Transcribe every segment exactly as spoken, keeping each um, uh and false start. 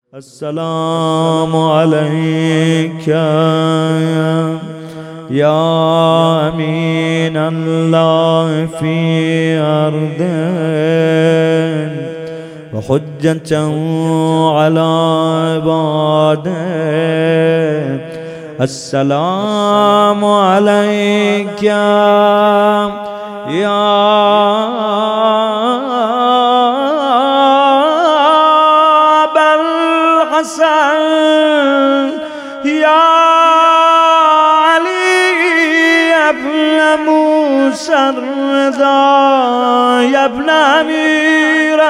السلام عليك يا أمين الله في أرضه وحجته على عباده. السلام عليك يا حسن يا علي يا ابن موسى الرضا يا ابن أمير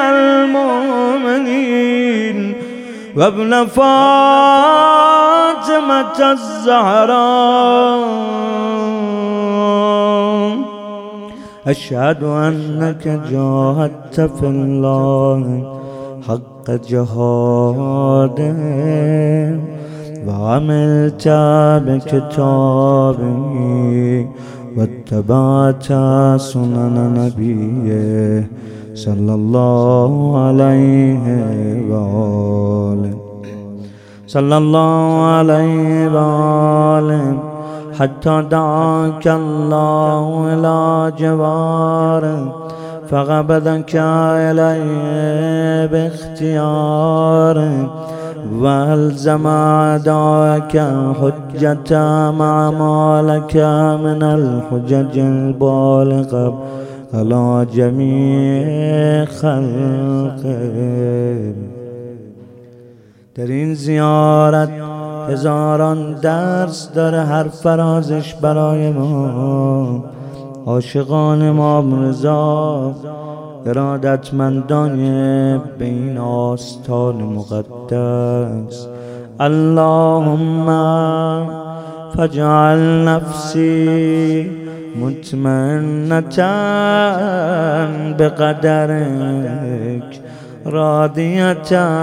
المؤمنين وابن فاطمة الزهراء. أشهد أنك جاهدت في الله حق جهاده وعملت بكتابه واتبعت سنن نبيه صلى الله عليه وآله صلى الله عليه وآله حتى دعاك الله إلى جواره فقبضك إليه باختياره وألزم أعداءك حجة مع ما لك من الحجج البالغة على جميع خلقه. در این زیارت هزاران درس داره، هر فرازش برای ما عاشقان امام رضا، ارادتمندان به این آستان مقدس. اللهم فاجعل نفسی مطمئنة بقدرک راضیة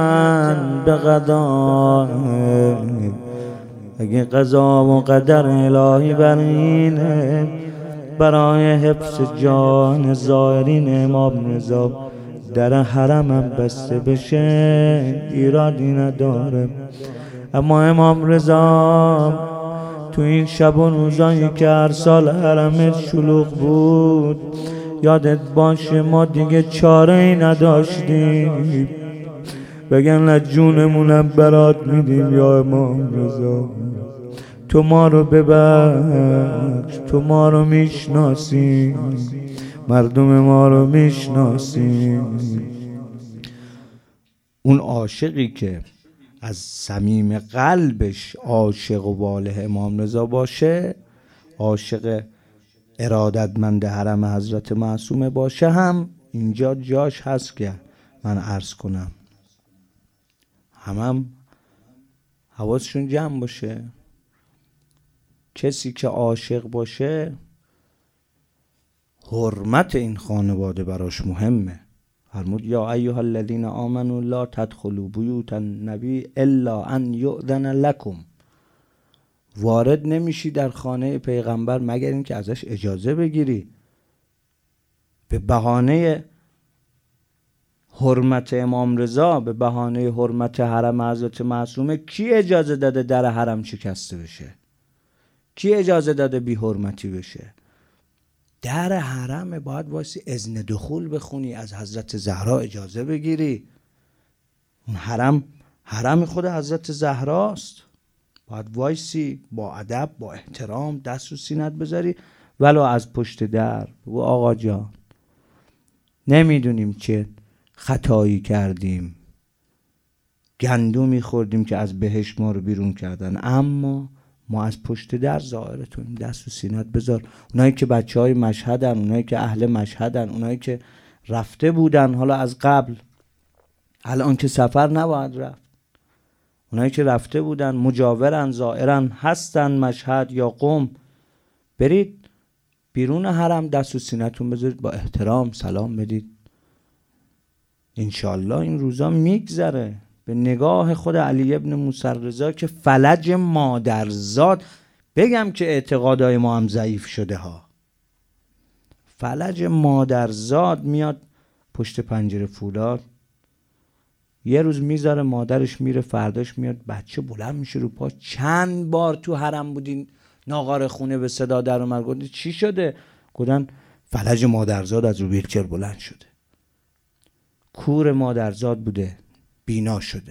بقضائک. اگه قضا و قدر الهی بر اینه برای حفظ جان زائرین امام رضا در حرمم بسته بشه ایرادی نداره. اما امام رضا تو این شب و روزایی که هر سال حرمت شلوغ بود، یادت باشه ما دیگه چاره ای نداشتیم بگن جونمونم برات میدیم یا امام رضا، تو ما رو ببخش، تو ما رو میشناسی، مردم ما رو میشناسی. اون عاشقی که از صمیم قلبش عاشق و واله امام رضا باشه، عاشق ارادتمند حرم حضرت معصومه باشه، هم اینجا جاش هست که من عرض کنم هم هم حواسشون جمع باشه. کسی که عاشق باشه حرمت این خانواده براش مهمه. فرمود یا ایها الذین آمنوا لا تدخلوا بیوت النبی الا ان یؤذن لکم. وارد نمیشی در خانه پیغمبر مگر اینکه ازش اجازه بگیری. به بهانه حرمت امام رضا، به بهانه حرمت حرم حضرت معصومه، کی اجازه داده در حرم شکسته بشه؟ کی اجازه داده بی حرمتی بشه؟ در حرم باید واسه اذن دخول بخونی، از حضرت زهرا اجازه بگیری. اون حرم حرم خود حضرت زهراست، باید وایسی با ادب با احترام دست رو سینت بذاری، ولو از پشت در بگو آقا جان نمیدونیم چه خطایی کردیم، گندمی خوردیم که از بهشت ما رو بیرون کردن، اما ما از پشت در زائرتونیم، دست و سینت بذار. اونایی که بچه های مشهدن، اونایی که اهل مشهدن، اونایی که رفته بودن حالا از قبل، الان که سفر نباید رفت، اونایی که رفته بودن مجاورن زائرن هستن مشهد یا قم، برید بیرون حرم دست و سینتون بذارید، با احترام سلام بدید. انشالله این روزا میگذره. به نگاه خود علی ابن موسی رضا که فلج مادرزاد، بگم که اعتقادای ما هم ضعیف شده ها، فلج مادرزاد میاد پشت پنجره فولاد یه روز میذاره مادرش میره، فرداش میاد بچه بلند میشه رو پا. چند بار تو حرم بودین ناقار خونه به صدا در اومد. گفت چی شده؟ گفتن فلج مادرزاد از رو ویلچر بلند شده. کور مادرزاد بوده، بینا شده.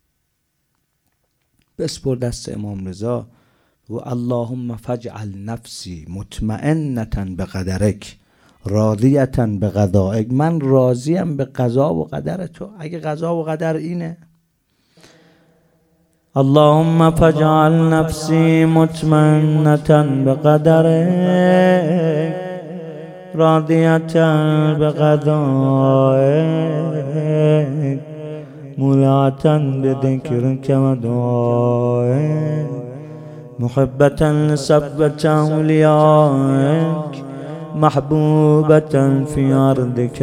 بسپر دست امام رضا و اللهم فجعل نفسی مطمئنة بقدرک راضیة بقضائک. من راضیم به قضا و قدر تو، اگه قضا و قدر اینه. اللهم فجعل نفسی مطمئنة بقدرک راضیة بقضائک مولعة بذکرک و دعائک محبة لصفوة اولیائک محبوبة في أرضك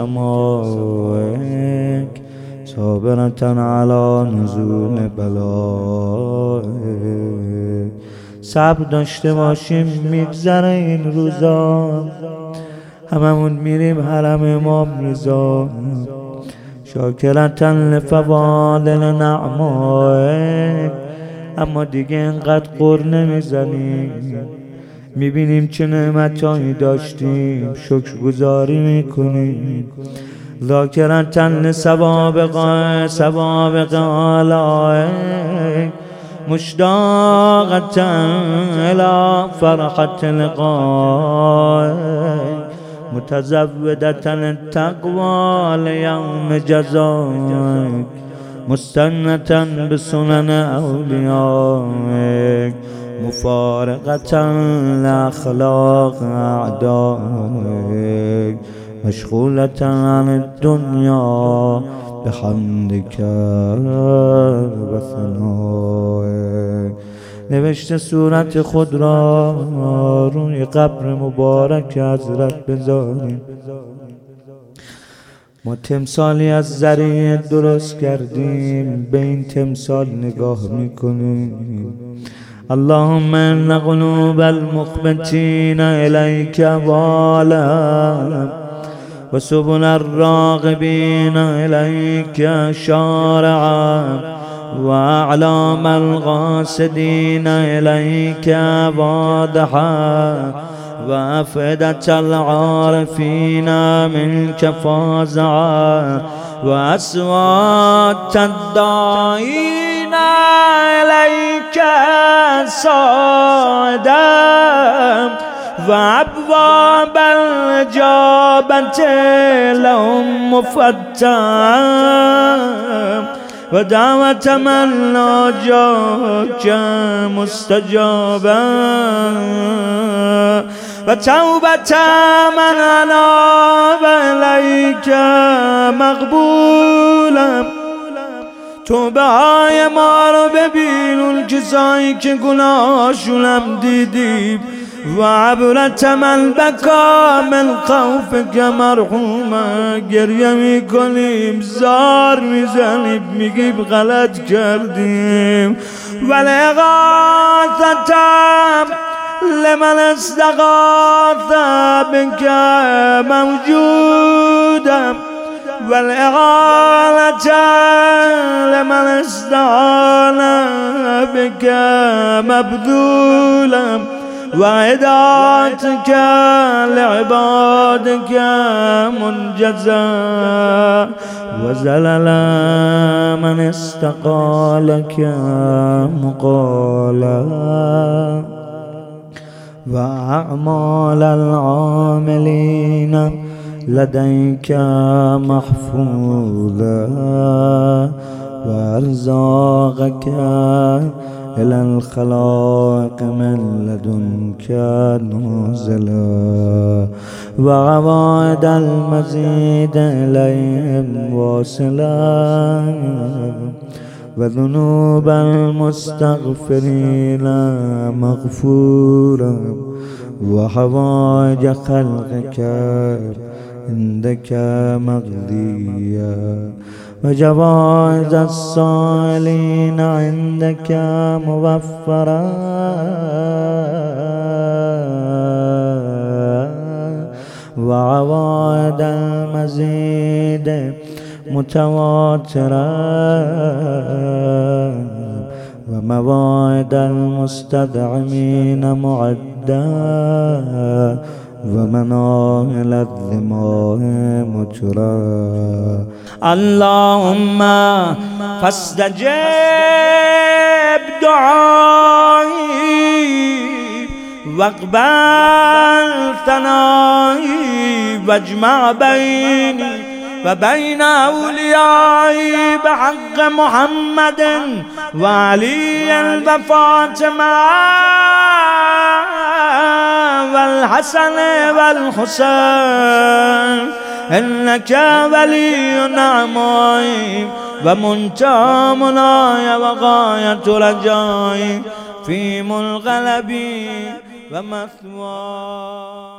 وسمائك صابرة على نزول بلائك. صبر داشته باشیم، میگذره این روزا. هممون میریم حرم امام رضا. شاکرة لفضائل نعمائك. اما دیگه اینقدر غر نمیزنیم، میبینیم چه نعمتایی داشتیم، شکرگزاری میکنیم. ذاکرة لسوابق سوابق آلائک مشتاقة الى فرحة لقائک متزودة للتقوى لیوم جزائک مستنة بسنن اولیائک مفارقة لأخلاق أعدائك مشغولة عن الدنيا بحمدك و ثنائك. نوشته صورت خود را روی قبر مبارک حضرت بذاریم. ما تمثالی از زری درست کردیم، به این تمثال نگاه میکنیم. اللهم ان قلوب المخبتين اليك والا و سبل الراغبين اليك شارعا و اعلام القاصدين اليك واضحا و افئدة العارفين منك فازعا و اصوات الداعين إليك صاعدا و ابواب الإجابة لهم مفتحا و دعوة من ناجاك مستجابا و توبة من اناب إليك مقبولا. توبه های ما رو ببین، اون کسایی که گناهاشونم دیدیم. و عبرت من بکا من خوف که مرحومه. گریه میکنیم، زار میزنیم، میگیم غلط کردیم. ولی اغاثتم لمن استغاث بك موجودم والإغالة لمن استعان بك مبذولا وعداتك لعبادك منجزا وزلل من استقالك مقالا وأعمال العاملين لديك محفوظا وأرزاقك إلى الخلائق من لدنك نازلا وعوائد المزيد إليهم واصلا وذنوب المستغفرين مغفورا وحوائج خلقك عندك مقضيا وجوائز الصالحين عندك موفرا وعوائد المزيد متواترا ومواعد المستدعمين معدا ومناهل الذماء مجرا اللهم فاستجب دعائي واقبل ثنائي واجمع بيني وبين أوليائي بحق محمد وعلي وفاطمة والحسن والحسين إنك ولي نعمائي ومنتهى مناي وغاية رجائي في منقلبي ومثواي.